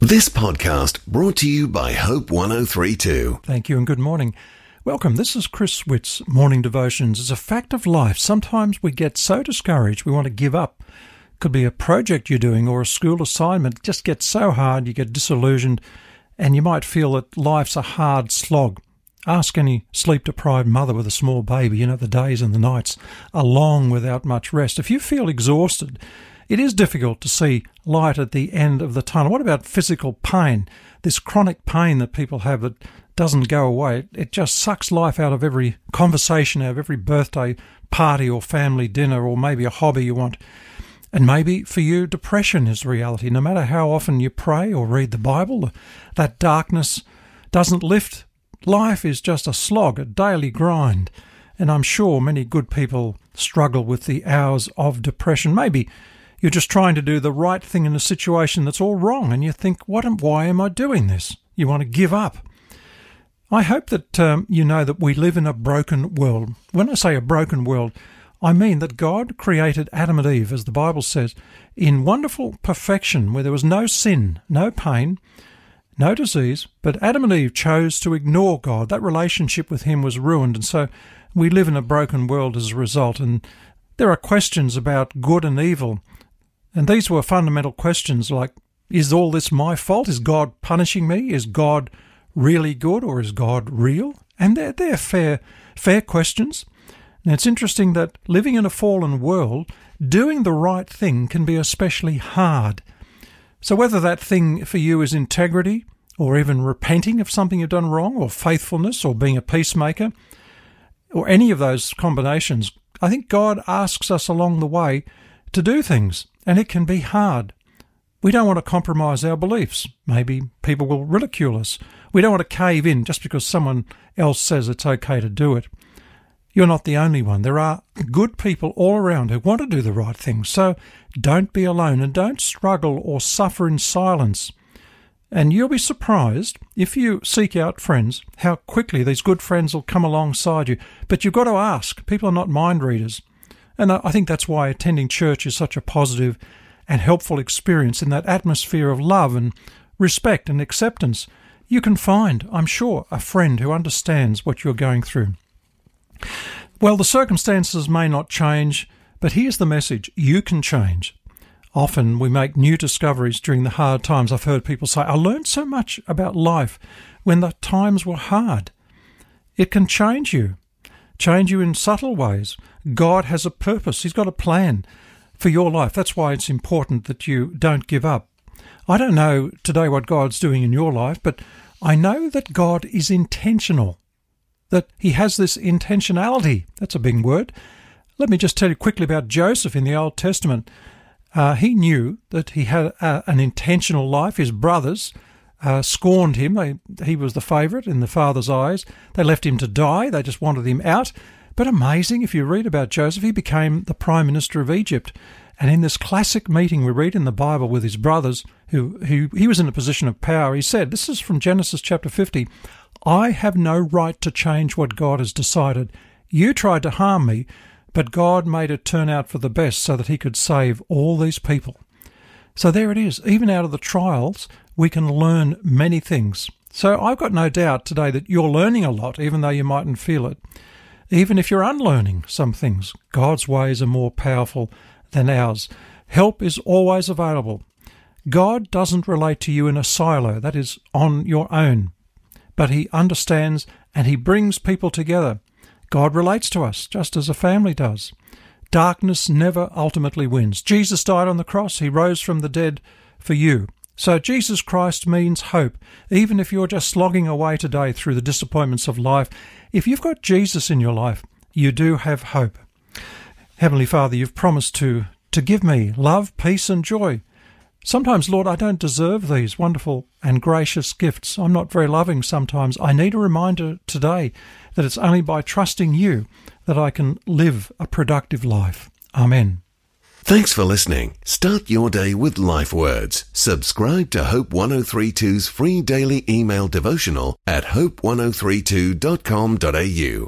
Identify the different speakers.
Speaker 1: This podcast brought to you by Hope 1032.
Speaker 2: Thank you and good morning. Welcome. This is Chris Witt's Morning Devotions. It's a fact of life. Sometimes we get so discouraged we want to give up. Could be a project you're doing or a school assignment. It just gets so hard you get disillusioned and you might feel that life's a hard slog. Ask any sleep-deprived mother with a small baby. The days and the nights are long without much rest. If you feel exhausted, it is difficult to see light at the end of the tunnel. What about physical pain? This chronic pain that people have that doesn't go away. It just sucks life out of every conversation, out of every birthday party or family dinner or maybe a hobby you want. And maybe for you, depression is the reality. No matter how often you pray or read the Bible, that darkness doesn't lift. Life is just a slog, a daily grind. And I'm sure many good people struggle with the hours of depression. Maybe you're just trying to do the right thing in a situation that's all wrong, and you think, why am I doing this? You want to give up. I hope that you know that we live in a broken world. When I say a broken world, I mean that God created Adam and Eve, as the Bible says, in wonderful perfection, where there was no sin, no pain, no disease, but Adam and Eve chose to ignore God. That relationship with Him was ruined, and so we live in a broken world as a result, and there are questions about good and evil. And these were fundamental questions like, is all this my fault? Is God punishing me? Is God really good or is God real? And they're fair questions. Now, it's interesting that living in a fallen world, doing the right thing can be especially hard. So whether that thing for you is integrity or even repenting of something you've done wrong or faithfulness or being a peacemaker or any of those combinations, I think God asks us along the way to do things. And it can be hard. We don't want to compromise our beliefs. Maybe people will ridicule us. We don't want to cave in just because someone else says it's okay to do it. You're not the only one. There are good people all around who want to do the right thing. So don't be alone and don't struggle or suffer in silence. And you'll be surprised, if you seek out friends, how quickly these good friends will come alongside you. But you've got to ask. People are not mind readers. And I think that's why attending church is such a positive and helpful experience. In that atmosphere of love and respect and acceptance, you can find, I'm sure, a friend who understands what you're going through. Well, the circumstances may not change, but here's the message: you can change. Often we make new discoveries during the hard times. I've heard people say, I learned so much about life when the times were hard. It can change you in subtle ways. God has a purpose. He's got a plan for your life. That's why it's important that you don't give up. I don't know today what God's doing in your life, but I know that God is intentional, that He has this intentionality. That's a big word. Let me just tell you quickly about Joseph in the Old Testament. He knew that he had an intentional life. His brothers scorned him. He was the favourite in the father's eyes. They left him to die. They just wanted him out. But amazing, if you read about Joseph, he became the Prime Minister of Egypt. And in this classic meeting we read in the Bible with his brothers, who he was in a position of power, he said, this is from Genesis chapter 50, I have no right to change what God has decided. You tried to harm me, but God made it turn out for the best so that He could save all these people. So there it is. Even out of the trials, we can learn many things. So I've got no doubt today that you're learning a lot, even though you mightn't feel it. Even if you're unlearning some things, God's ways are more powerful than ours. Help is always available. God doesn't relate to you in a silo, that is, on your own. But He understands and He brings people together. God relates to us just as a family does. Darkness never ultimately wins. Jesus died on the cross. He rose from the dead for you. So Jesus Christ means hope. Even if you're just slogging away today through the disappointments of life, if you've got Jesus in your life, you do have hope. Heavenly Father, you've promised to give me love, peace and joy. Sometimes, Lord, I don't deserve these wonderful and gracious gifts. I'm not very loving sometimes. I need a reminder today that it's only by trusting you that I can live a productive life. Amen.
Speaker 1: Thanks for listening. Start your day with Life Words. Subscribe to Hope 1032's free daily email devotional at hope1032.com.au.